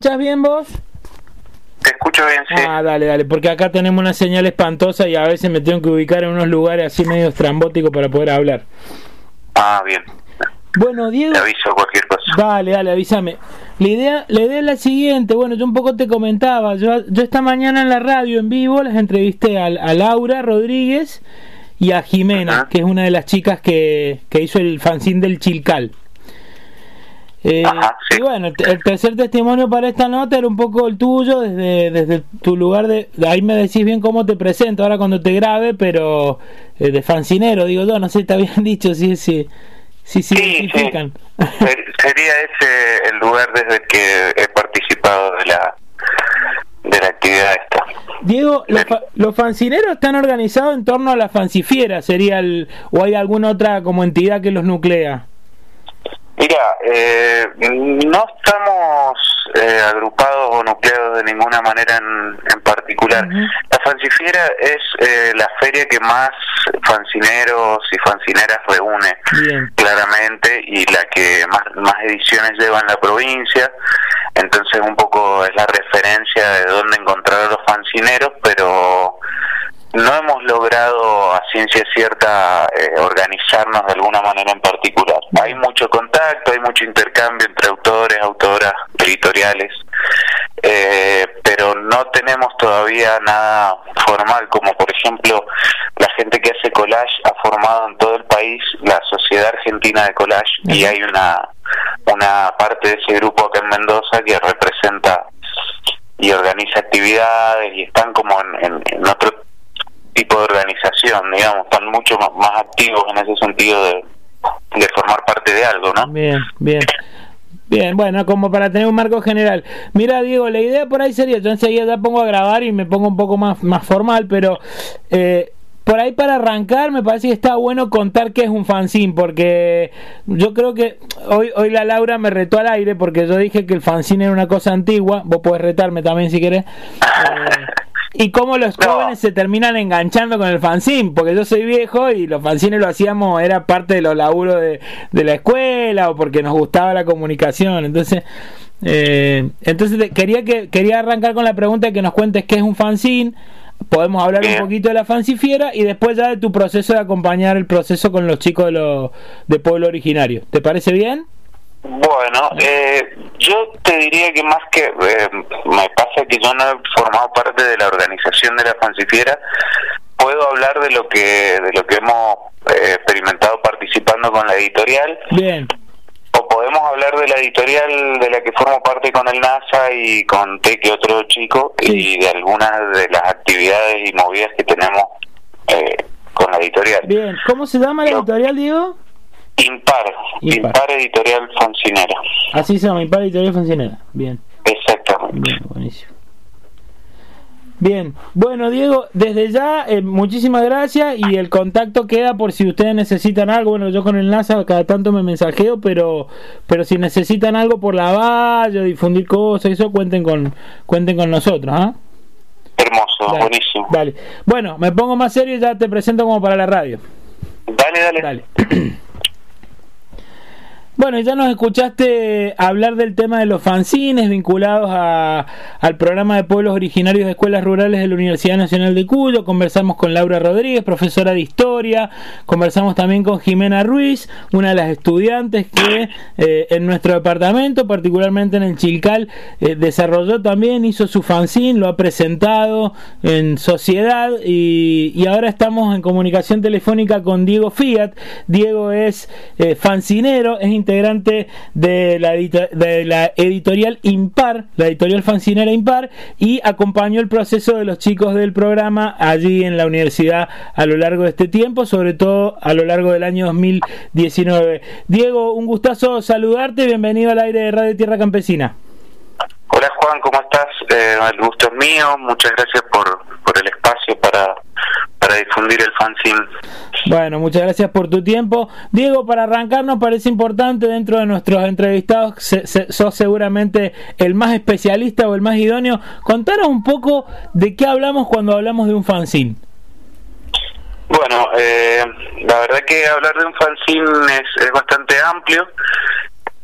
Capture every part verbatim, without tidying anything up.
¿Escuchás bien vos? Te escucho bien, sí. Ah, dale, dale, porque acá tenemos una señal espantosa y a veces me tengo que ubicar en unos lugares así medio estrambóticos para poder hablar. Ah, bien. Bueno, Diego... Te aviso cualquier cosa. Dale, dale, avísame. La idea, la idea es la siguiente, bueno, yo un poco te comentaba, yo, yo esta mañana en la radio en vivo les entrevisté a, a Laura Rodríguez y a Jimena, uh-huh. que es una de las chicas que, que hizo el fanzine del Chilcal. Eh, Ajá, sí. Y bueno, el tercer testimonio para esta nota era un poco el tuyo, desde, desde tu lugar de, de ahí me decís bien cómo te presento ahora cuando te grabe, pero eh, de fancinero, digo yo, no sé, te habían dicho si si si, si sí, identifican. Sí. Sería ese el lugar desde el que he participado de la de la actividad esta. Diego, los, fa los fancineros están organizados en torno a la fancifiera, sería el, o hay alguna otra como entidad que los nuclea. Mira, eh, no estamos eh, agrupados o nucleados de ninguna manera en, en particular. Uh-huh. La Fancifiera es eh, la feria que más fancineros y fancineras reúne, bien, claramente, y la que más, más ediciones lleva en la provincia. Entonces un poco es la referencia de dónde encontrar a los fancineros, pero no hemos logrado a ciencia cierta eh, organizarnos de alguna manera en particular. Hay mucho contacto, hay mucho intercambio entre autores, autoras, editoriales, eh, pero no tenemos todavía nada formal, como por ejemplo la gente que hace collage ha formado en todo el país la Sociedad Argentina de Collage, uh-huh. y hay una una parte de ese grupo acá en Mendoza que representa y organiza actividades y están como en, en, en otro tipo de organización, digamos, están mucho más, más activos en ese sentido de, de formar parte de algo, ¿no? Bien, bien. Bien, bueno, como para tener un marco general. Mira, Diego, la idea por ahí sería, yo enseguida ya pongo a grabar y me pongo un poco más, más formal, pero eh, por ahí para arrancar me parece que está bueno contar qué es un fanzine, porque yo creo que hoy, hoy la Laura me retó al aire porque yo dije que el fanzine era una cosa antigua, vos podés retarme también si querés. Eh, y cómo los jóvenes no. se terminan enganchando con el fanzine, porque yo soy viejo y los fanzines lo hacíamos, era parte de los laburos de, de la escuela o porque nos gustaba la comunicación. Entonces eh, entonces quería que quería arrancar con la pregunta de que nos cuentes qué es un fanzine. Podemos hablar Bien. un poquito de la fancifiera y después ya de tu proceso de acompañar el proceso con los chicos de, los, de Pueblo Originario. ¿Te parece bien? Bueno, eh, yo te diría que más que eh, me pasa que yo no he formado parte de la organización de la fancifiera, puedo hablar de lo que de lo que hemos eh, experimentado participando con la editorial. Bien. O podemos hablar de la editorial de la que formo parte con el NASA y con Teque, otro chico, sí. y de algunas de las actividades y movidas que tenemos eh, con la editorial. Bien, ¿cómo se llama la Lo, editorial, Diego? Impar, Impar, Impar Editorial Fancinera. Así se llama, Impar Editorial Fancinera. Bien. Exactamente. Bien, buenísimo. Bien, bueno, Diego, desde ya eh, muchísimas gracias y el contacto queda por si ustedes necesitan algo. Bueno, yo con el NASA cada tanto me mensajeo, pero pero si necesitan algo por la valla, difundir cosas, eso cuenten con cuenten con nosotros, ¿ah? ¿eh? Hermoso, dale, buenísimo. Dale. Bueno, me pongo más serio y ya te presento como para la radio. Dale, dale. Dale. Bueno, ya nos escuchaste hablar del tema de los fanzines vinculados a, al programa de pueblos originarios de escuelas rurales de la Universidad Nacional de Cuyo. Conversamos con Laura Rodríguez, profesora de historia. Conversamos también con Jimena Ruiz, una de las estudiantes que eh, en nuestro departamento, particularmente en el Chilcal, eh, desarrolló también, hizo su fanzine, lo ha presentado en sociedad y, y ahora estamos en comunicación telefónica con Diego Fiat. Diego es eh, fancinero, es integrante de la, de la editorial Impar, la editorial fancinera Impar, y acompañó el proceso de los chicos del programa allí en la universidad a lo largo de este tiempo, sobre todo a lo largo del año dos mil diecinueve. Diego, un gustazo saludarte, bienvenido al aire de Radio Tierra Campesina. Hola Juan, ¿cómo estás? Eh, el gusto es mío, muchas gracias por, por el espacio para, para difundir el fanzine. Bueno, muchas gracias por tu tiempo. Diego, para arrancar nos parece importante, dentro de nuestros entrevistados, se, se, sos seguramente el más especialista o el más idóneo. Contanos un poco de qué hablamos cuando hablamos de un fanzine. Bueno, eh, la verdad que hablar de un fanzine es, es bastante amplio.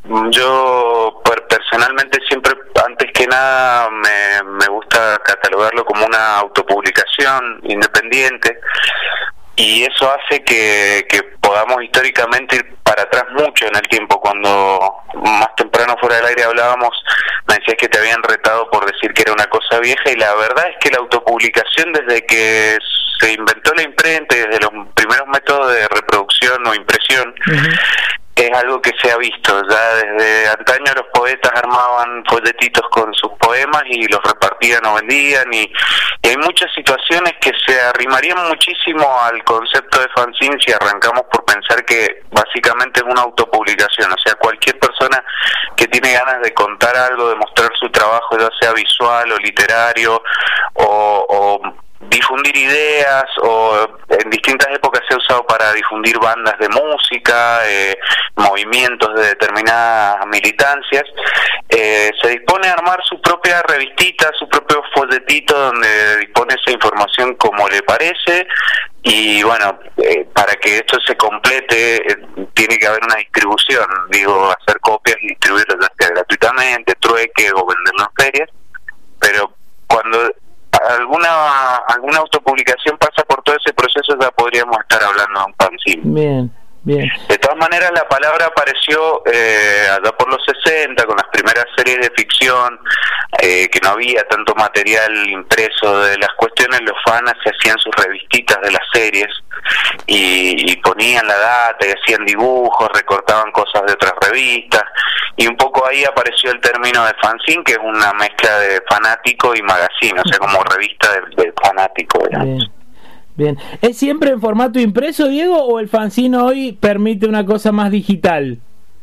yo personalmente siempre, antes que nada, me, me gusta catalogarlo como una autopublicación independiente, y eso hace que, que podamos históricamente ir para atrás mucho en el tiempo. Cuando más temprano fuera del aire hablábamos, me decías que te habían retado por decir que era una cosa vieja, y la verdad es que la autopublicación, desde que se inventó la imprenta y desde los primeros métodos de reproducción o impresión, uh-huh. es algo que se ha visto. Ya desde antaño los poetas armaban folletitos con sus poemas y los repartían o vendían, y, y hay muchas situaciones que se arrimarían muchísimo al concepto de fanzine si arrancamos por pensar que básicamente es una autopublicación. O sea, cualquier persona que tiene ganas de contar algo, de mostrar su trabajo, ya sea visual o literario, o, o difundir ideas, o en distintas épocas se ha usado para difundir bandas de música, eh, movimientos de determinadas militancias, eh, se dispone a armar su propia revistita, su propio folletito donde dispone esa información como le parece, y bueno, eh, para que esto se complete eh, tiene que haber una distribución, digo, hacer copias y distribuirlas ya sea gratuitamente, trueque o venderlo en ferias, pero cuando alguna alguna autopublicación pasa por todo ese proceso ya podríamos estar hablando de un fanzine. Bien, bien. De todas maneras, la palabra apareció eh, allá por los sesenta con las primeras series de ficción, eh, que no había tanto material impreso de las cuestiones. Los fanas se hacían sus revistitas de las series y, y ponían la data y hacían dibujos, recortaban cosas de otras revistas, y un poco ahí apareció el término de fanzine, que es una mezcla de fanático y magazine, o sea, como revista de, de fanático, digamos. Bien. Bien. ¿Es siempre en formato impreso, Diego, o el fanzine hoy permite una cosa más digital?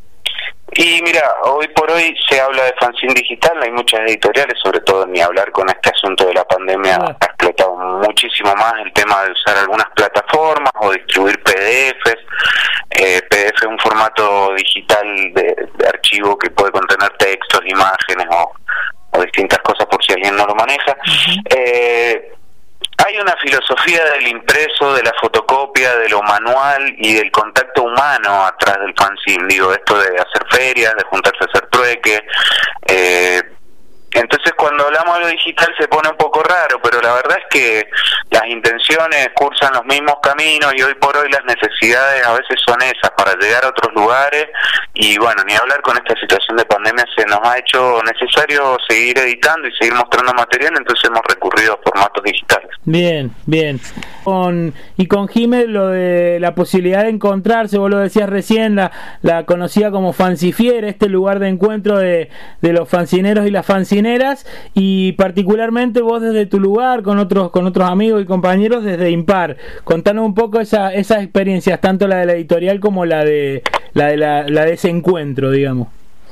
Y mira, hoy por hoy se habla de fanzine digital, hay muchas editoriales, sobre todo ni hablar con este asunto de la pandemia, ah. ha explotado muchísimo más el tema de usar algunas plataformas o distribuir P D Fs. Eh, P D F es un formato digital de, de archivo que puede contener textos, imágenes o, o distintas cosas por si alguien no lo maneja. Uh-huh. Eh, Hay una filosofía del impreso, de la fotocopia, de lo manual y del contacto humano atrás del fanzine. Digo, esto de hacer ferias, de juntarse a hacer trueque. Eh, entonces, cuando hablamos de lo digital se pone un poco raro, pero la verdad es que las intenciones cursan los mismos caminos, y hoy por hoy las necesidades a veces son esas, para llegar a otros lugares. Y bueno, ni hablar, con esta situación de pandemia se nos ha hecho necesario seguir editando y seguir mostrando material, entonces hemos recurrido a formatos digitales. Bien, bien. Con, y con Jimé, lo de la posibilidad de encontrarse, vos lo decías recién, la, la conocida como Fancifiera, este lugar de encuentro de, de los fancineros y las fancineras, y particularmente vos desde tu lugar, con otros con otros amigos y compañeros desde Impar. Contanos un poco esa, esas experiencias, tanto la de la editorial como la de la de la, la de ese encuentro, digamos.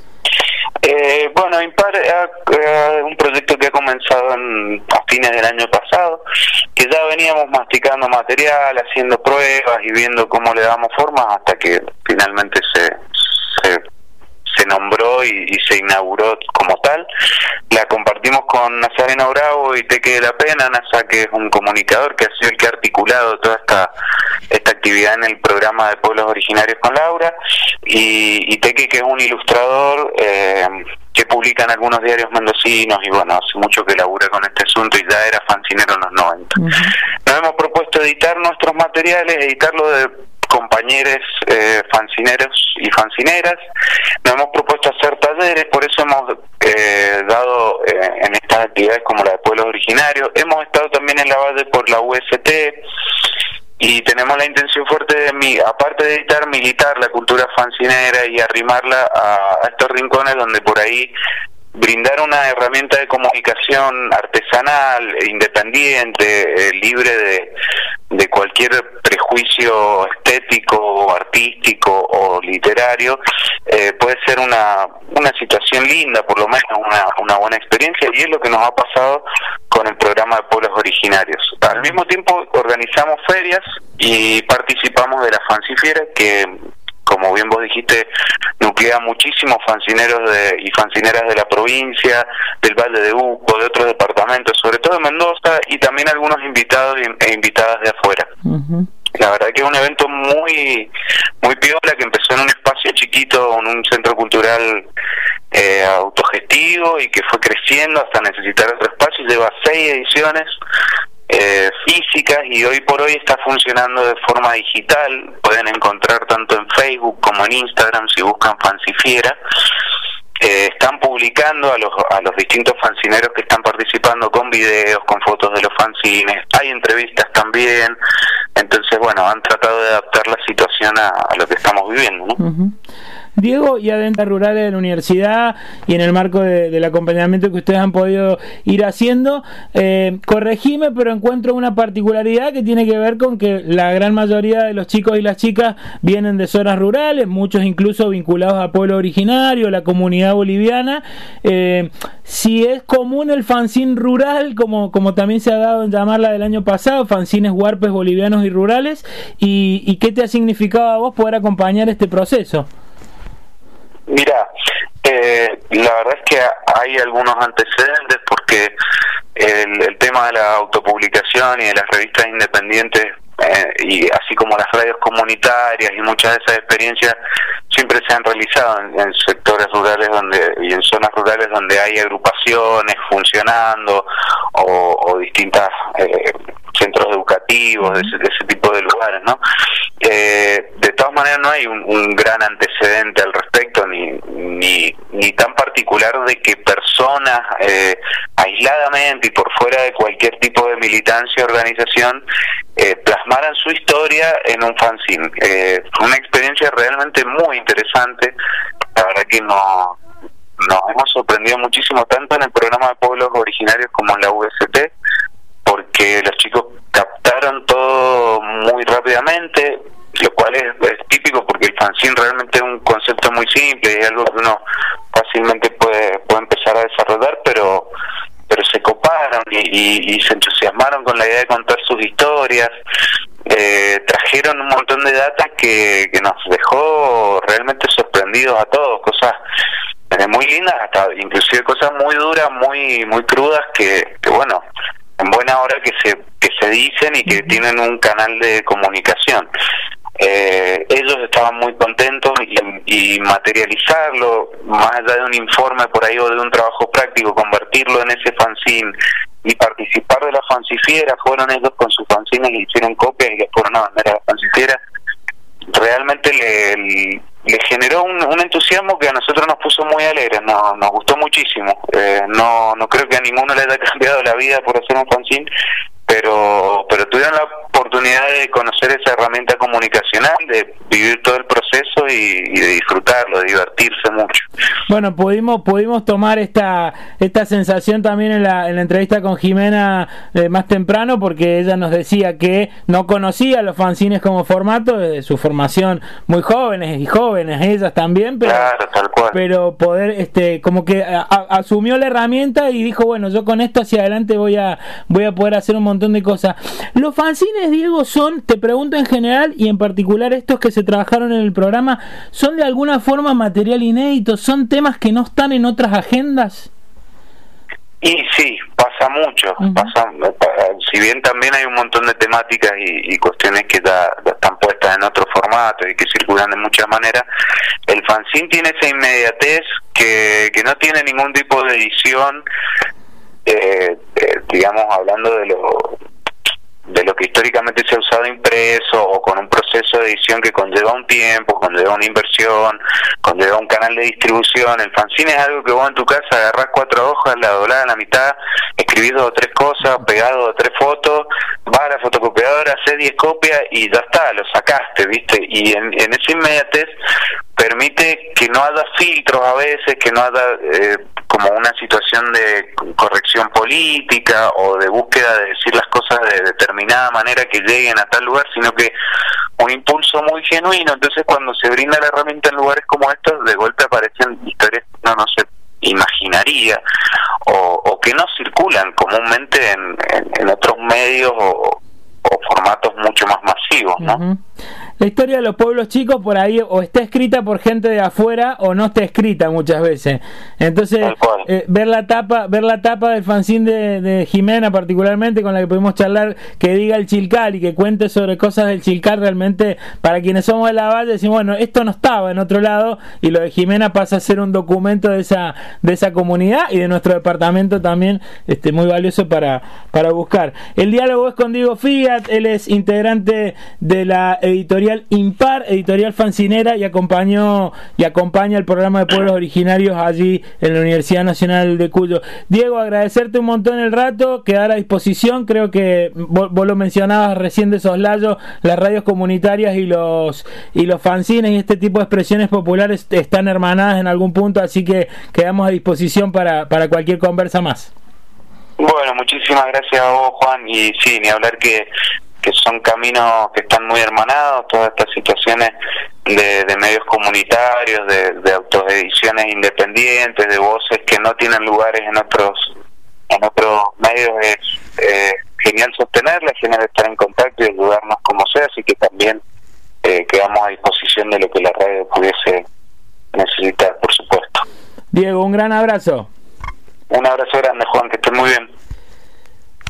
Eh, bueno, Impar es eh, un proyecto que ha comenzado en, a fines del año pasado, que ya veníamos masticando material, haciendo pruebas y viendo cómo le damos forma, hasta que finalmente se, se, se nombró y, y se inauguró como tal. La compartimos con Nazareno Bravo y Teque de la Pena. Nasa, que es un comunicador que ha sido el que ha articulado toda esta esta actividad en el programa de Pueblos Originarios con Laura, y, y Teque, que es un ilustrador eh, que publica en algunos diarios mendocinos, y bueno, hace mucho que labura con este asunto y ya era fancinero en los noventa. Uh-huh. Nos hemos propuesto editar nuestros materiales, editarlo de compañeros eh, fancineros y fancineras. Nos hemos propuesto hacer talleres, por eso hemos eh, dado eh, en estas actividades como la de Pueblos Originarios. Hemos estado también en la base por la U S T, y tenemos la intención fuerte de, aparte de editar, militar la cultura fancinera y arrimarla a, a estos rincones donde por ahí brindar una herramienta de comunicación artesanal, independiente, eh, libre de, de cualquier prejuicio estético, artístico o literario, eh, puede ser una una situación linda, por lo menos una, una buena experiencia, y es lo que nos ha pasado con el programa de Pueblos Originarios. Al mismo tiempo organizamos ferias y participamos de la Fancifiera, que, como bien vos dijiste, nuclea muchísimos fancineros de, y fancineras de la provincia, del Valle de Uco, de otros departamentos, sobre todo de Mendoza, y también algunos invitados e invitadas de afuera. Uh-huh. La verdad que es un evento muy muy piola, que empezó en un espacio chiquito, en un centro cultural eh, autogestivo, y que fue creciendo hasta necesitar otro espacio. Lleva seis ediciones eh, físicas, y hoy por hoy está funcionando de forma digital. Pueden encontrar tanto en Facebook como en Instagram si buscan Fancifiera. Eh, están publicando a los a los distintos fanzineros que están participando con videos, con fotos de los fanzines. Hay entrevistas también. Entonces, bueno, han tratado de adaptar la situación a, a lo que estamos viviendo, ¿no? Uh-huh. Diego, y adentro rurales de la universidad y en el marco de, del acompañamiento que ustedes han podido ir haciendo, eh, corregime, pero encuentro una particularidad que tiene que ver con que la gran mayoría de los chicos y las chicas vienen de zonas rurales, muchos incluso vinculados a pueblo originario, la comunidad boliviana. Eh, si es común el fanzine rural, como, como también se ha dado en llamarla del año pasado, fanzines huarpes bolivianos y rurales, y, y qué te ha significado a vos poder acompañar este proceso. Mira, eh, la verdad es que hay algunos antecedentes, porque el, el tema de la autopublicación y de las revistas independientes, eh, y así como las radios comunitarias, y muchas de esas experiencias siempre se han realizado en, en sectores rurales donde y en zonas rurales donde hay agrupaciones funcionando, o, o distintas eh, centros educativos, de ese, de ese tipo de lugares, ¿no? Eh, de todas maneras no hay un, un gran antecedente al respecto, ni ni, ni tan particular de que personas eh, aisladamente y por fuera de cualquier tipo de militancia o organización eh, plasmaran su historia en un fanzine. Eh, fue una experiencia realmente muy interesante. La verdad que no, nos hemos sorprendido muchísimo, tanto en el programa de pueblos originarios como en la U S T, porque los chicos captaron todo muy rápidamente, lo cual es, es típico, porque el fanzine realmente es un concepto muy simple y es algo que uno fácilmente puede, puede empezar a desarrollar, pero pero se coparon y, y, y se entusiasmaron con la idea de contar sus historias. Eh, trajeron un montón de data que, que nos dejó realmente sorprendidos a todos, cosas eh, muy lindas, hasta inclusive cosas muy duras, muy muy crudas, que, que bueno, en buena hora que se que se dicen y que tienen un canal de comunicación. Eh, ellos estaban muy contentos, y, y materializarlo, más allá de un informe por ahí o de un trabajo práctico, convertirlo en ese fanzine y participar de la Fancifiera. Fueron ellos con sus fanzines y hicieron copias y les fueron a vender a la Fancifiera. Realmente le, le generó un, un entusiasmo que a nosotros nos puso muy alegres, no, nos gustó muchísimo. Eh, no no creo que a ninguno le haya cambiado la vida por hacer un fanzine, pero pero tuvieron la oportunidad de conocer esa herramienta comunicacional, de vivir todo el proceso y, y de disfrutarlo, de divertirse mucho. Bueno, pudimos pudimos tomar esta esta sensación también en la, en la entrevista con Jimena eh, más temprano, porque ella nos decía que no conocía los fanzines como formato, de su formación, muy jóvenes y jóvenes ellas también, pero, claro, tal cual. pero poder, este como que a, a, asumió la herramienta y dijo, bueno, yo con esto hacia adelante voy a voy a poder hacer un montón de cosas. Los fanzines, Diego, son, te pregunto en general y en particular estos que se trabajaron en el programa, ¿son de alguna forma material inédito? ¿Son temas que no están en otras agendas? Y sí, pasa mucho. Uh-huh. pasa, si bien también hay un montón de temáticas y, y cuestiones que ya, ya están puestas en otro formato y que circulan de muchas maneras, el fanzine tiene esa inmediatez que, que no tiene ningún tipo de edición, eh, eh, digamos, hablando de lo de lo que históricamente se ha usado impreso, o con un proceso de edición que conlleva un tiempo, conlleva una inversión, conlleva un canal de distribución. El fanzine es algo que vos en tu casa agarrás cuatro hojas, la doblás a la mitad, escribís dos o tres cosas, pegás dos o tres fotos, vas a la fotocopiadora, haces diez copias y ya está, lo sacaste, ¿viste? Y en, en esa inmediatez permite que no haya filtros a veces, que no haya eh, como una situación de corrección política o de búsqueda de decir las cosas de determinada manera que lleguen a tal lugar, sino que un impulso muy genuino. Entonces, cuando se brinda la herramienta en lugares como estos, de golpe aparecen historias que uno no se imaginaría, o, o que no circulan comúnmente en, en, en otros medios o, o formatos mucho más masivos, ¿no? Uh-huh. La historia de los pueblos chicos por ahí o está escrita por gente de afuera o no está escrita muchas veces. Entonces, eh, ver la tapa, ver la tapa del fanzine de, de Jimena particularmente, con la que pudimos charlar, que diga el Chilcar y que cuente sobre cosas del Chilcar, realmente para quienes somos de la Valle decimos, bueno, esto no estaba en otro lado, y lo de Jimena pasa a ser un documento de esa de esa comunidad y de nuestro departamento también, este muy valioso para, para buscar. El diálogo es con Diego Fiat, él es integrante de la editorial Impar, editorial fancinera, y acompañó y acompaña el programa de pueblos originarios allí en la Universidad Nacional de Cuyo. Diego, agradecerte un montón el rato, quedar a disposición. Creo que vos, vos lo mencionabas recién de Soslayo, las radios comunitarias y los y los fanzines y este tipo de expresiones populares están hermanadas en algún punto, así que quedamos a disposición para, para cualquier conversa más. Bueno, muchísimas gracias a vos, Juan, y sí, ni hablar que que son caminos que están muy hermanados, todas estas situaciones de, de medios comunitarios, de, de autoediciones independientes, de voces que no tienen lugares en otros en otros medios. Es eh, genial sostenerlas, genial estar en contacto y ayudarnos como sea, así que también eh, quedamos a disposición de lo que la radio pudiese necesitar, por supuesto. Diego, un gran abrazo. Un abrazo grande, Juan.